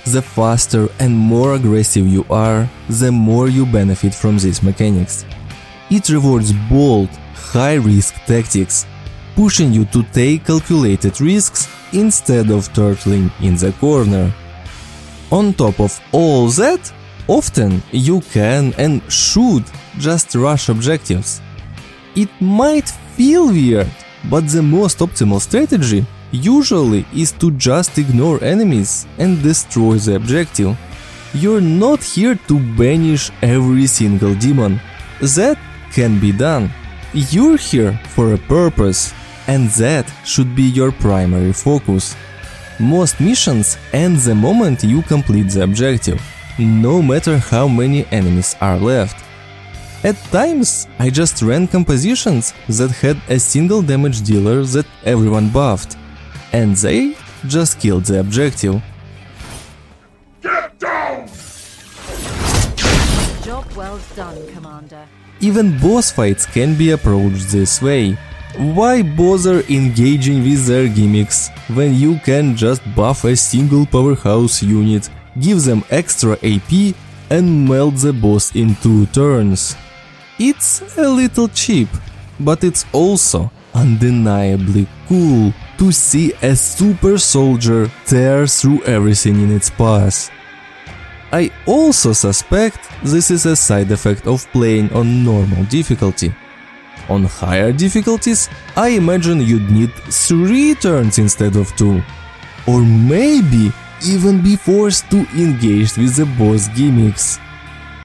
the faster and more aggressive you are, the more you benefit from these mechanics. It rewards bold, high-risk tactics, pushing you to take calculated risks instead of turtling in the corner. On top of all that, often you can and should just rush objectives. It might feel weird, but the most optimal strategy usually is to just ignore enemies and destroy the objective. You're not here to banish every single demon. That can be done. You're here for a purpose, and that should be your primary focus. Most missions end the moment you complete the objective, no matter how many enemies are left. At times, I just ran compositions that had a single damage dealer that everyone buffed, and they just killed the objective. Get down! Job well done, Commander. Even boss fights can be approached this way. Why bother engaging with their gimmicks when you can just buff a single powerhouse unit, give them extra AP and melt the boss in 2 turns? It's a little cheap, but it's also undeniably cool to see a super soldier tear through everything in its path. I also suspect this is a side effect of playing on normal difficulty. On higher difficulties, I imagine you'd need 3 turns instead of 2. Or maybe even be forced to engage with the boss gimmicks.